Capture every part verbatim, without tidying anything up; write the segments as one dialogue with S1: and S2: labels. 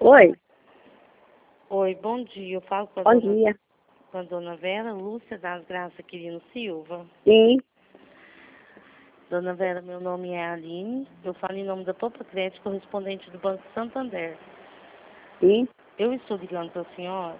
S1: Oi,
S2: Oi, bom dia. Eu falo com a,
S1: bom
S2: dona,
S1: dia.
S2: com a dona Vera Lúcia das Graças Quirino Silva.
S1: Sim,
S2: Dona Vera, meu nome é Aline. Eu falo em nome da Popa Crédito, correspondente do Banco Santander.
S1: sim,
S2: Eu estou ligando para a senhora.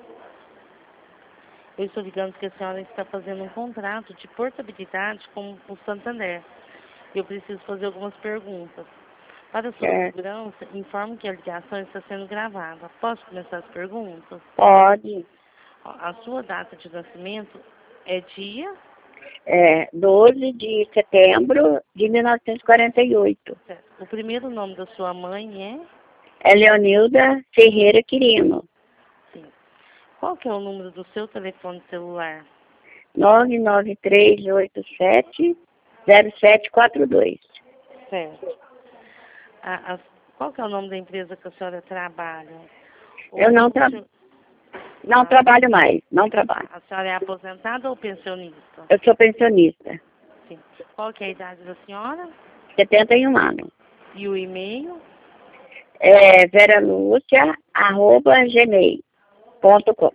S2: Eu estou ligando porque a senhora está fazendo um contrato de portabilidade com o Santander. Eu preciso fazer algumas perguntas. Para a sua
S1: certo.
S2: segurança, informo que a ligação está sendo gravada. Posso começar as perguntas?
S1: Pode.
S2: Ó, A sua data de nascimento é dia...
S1: É doze de setembro de mil novecentos e quarenta e oito.
S2: Certo. O primeiro nome da sua mãe é?
S1: É Leonilda Ferreira Quirino.
S2: Sim. Qual que é o número do seu telefone celular?
S1: nove nove três oito sete zero sete quatro dois.
S2: Certo. A, a, qual que é o nome da empresa que a senhora trabalha?
S1: Eu não,
S2: o
S1: tra
S2: senhor-
S1: não
S2: a,
S1: trabalho mais, não trabalho.
S2: a senhora é aposentada ou pensionista?
S1: Eu sou pensionista,
S2: Sim. Qual que é a idade da senhora?
S1: setenta e um anos.
S2: E o e-mail?
S1: É veralucia arroba gmail ponto com.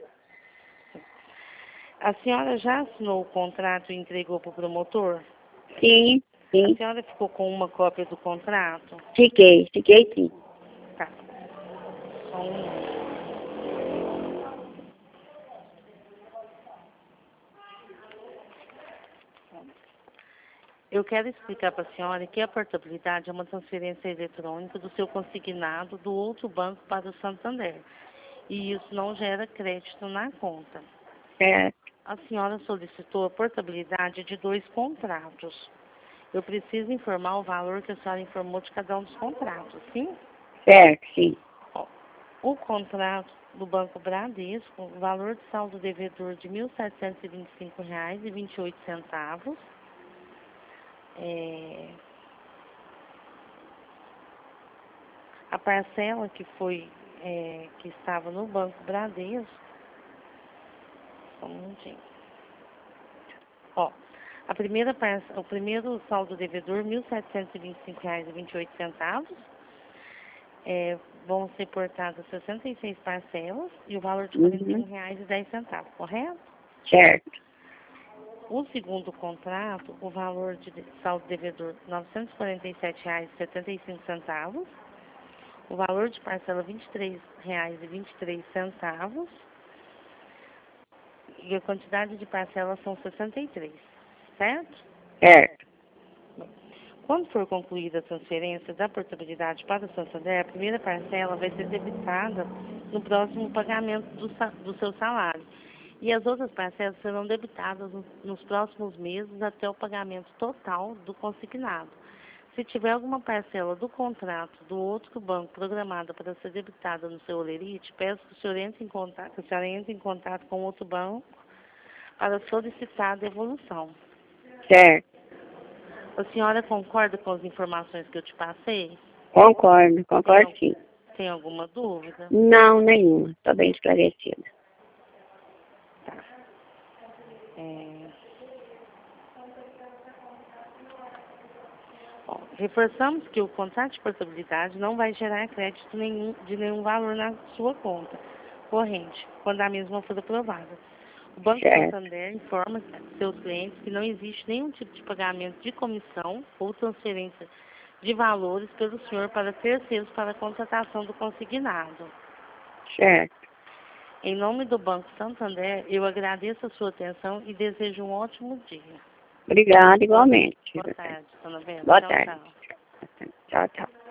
S2: A senhora já assinou o contrato e entregou para o promotor?
S1: Sim,
S2: A
S1: sim,
S2: senhora ficou com uma cópia do contrato?
S1: fiquei, fiquei sim.
S2: Tá. Só um minuto. Eu quero explicar para a senhora que a portabilidade é uma transferência eletrônica do seu consignado do outro banco para o Santander. E isso não gera crédito na conta.
S1: Certo,
S2: A senhora solicitou a portabilidade de dois contratos. Eu preciso informar o valor que a senhora informou de cada um dos contratos, sim?
S1: certo, sim.
S2: Ó, o contrato do Banco Bradesco, o valor de saldo devedor de mil setecentos e vinte e cinco reais e vinte e oito centavos. É, a parcela que foi, é, que estava no Banco Bradesco, só um minutinho. Ó, a primeira parcela, o primeiro saldo devedor, mil setecentos e vinte e cinco reais e vinte e oito centavos. É, vão ser portadas sessenta e seis parcelas e o valor de quarenta e um
S1: Uhum.
S2: reais e dez centavos, correto?
S1: Certo.
S2: O segundo contrato, o valor de saldo devedor, novecentos e quarenta e sete reais e setenta e cinco centavos. O valor de parcela, vinte e três reais e vinte e três centavos. E a quantidade de parcelas são sessenta e três, certo?
S1: Certo.
S2: Quando for concluída a transferência da portabilidade para o Santander, a primeira parcela vai ser debitada no próximo pagamento do, sa- do seu salário. E as outras parcelas serão debitadas no- nos próximos meses até o pagamento total do consignado. Se tiver alguma parcela do contrato do outro banco programada para ser debitada no seu olerite, peço que o senhor entre em contato, que a senhora entre em contato com outro banco para solicitar a devolução.
S1: Certo.
S2: A senhora concorda com as informações que eu te passei?
S1: Concordo,
S2: Tem,
S1: concordo
S2: al-
S1: sim.
S2: tem alguma dúvida?
S1: Não, nenhuma. Estou bem esclarecida.
S2: Tá. É... Bom, reforçamos que o contrato de portabilidade não vai gerar crédito nenhum, de nenhum valor na sua conta corrente, quando a mesma for aprovada. O Banco
S1: Certo.
S2: Santander informa seus clientes que não existe nenhum tipo de pagamento de comissão ou transferência de valores pelo senhor para terceiros para a contratação do consignado.
S1: Certo.
S2: Em nome do Banco Santander, eu agradeço a sua atenção e desejo um ótimo dia.
S1: Obrigada igualmente.
S2: Boa tarde, dona Bela.
S1: Boa
S2: Tchau,
S1: tarde.
S2: tchau.
S1: Tchau, tchau.